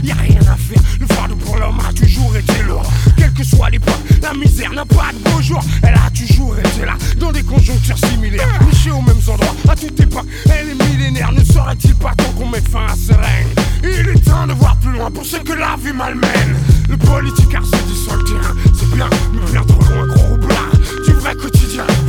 y'a rien à faire. Le fardeau pour l'homme a toujours été lourd. Quelle que soit l'époque, la misère n'a pas de beau jour. Elle a toujours été là, dans des conjonctures similaires, nichée aux mêmes endroits, à toute époque. Elle est millénaire, ne serait-il pas temps qu'on mette fin à ce règne? Il est temps de voir plus loin pour ceux que la vie malmène. Le politique se dit sur le terrain, c'est bien, mais bien trop loin, gros roublard du vrai quotidien.